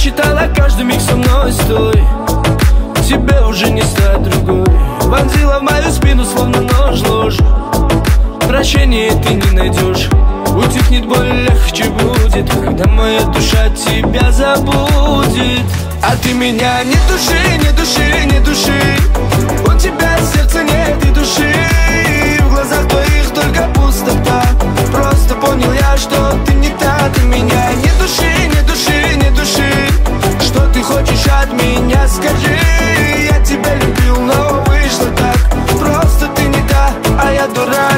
Просчитала каждый миг со мной, стой. Тебе уже не стать другой. Вонзила в мою спину, словно нож, ложь. Прощения ты не найдешь. Утихнет боль, легче будет, когда моя душа тебя забудет. А ты меня не души, не души, не души. У тебя сердца нет и души. В глазах твоих только пустота. Просто понял я, что ты не та. Ты меня не души, не души, не души. Что ты хочешь от меня, скажи. Я тебя любил, но вышло так. Просто ты не та, а я дурак.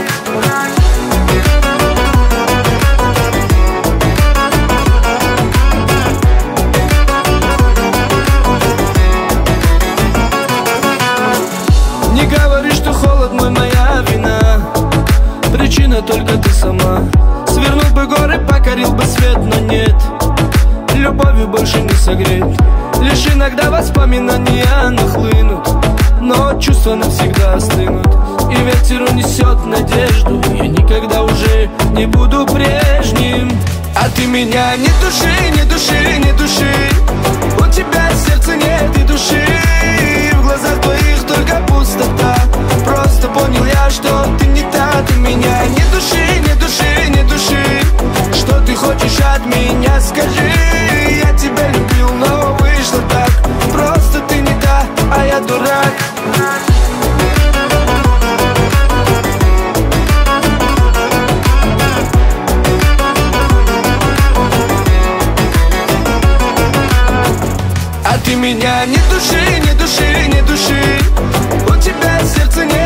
Не говори, что холод мой, моя вина. Причина только ты сама. Свернул бы горы, покорил бы свет, но нет. Любовью больше не согреть. Лишь иногда воспоминания нахлынут, но чувства навсегда остынут. И ветер унесет надежду. Я никогда уже не буду прежним. А ты меня не души, не души, не души. У тебя сердца нет и души. В глазах твоих только пустота. Просто понял я, что ты не та. Ты меня не души, не души, не души. Что ты хочешь от меня, скажи. Я тебя любил, но вышло так. Просто ты не та, а я дурак. А ты меня не души, не души, не души. У тебя сердца нет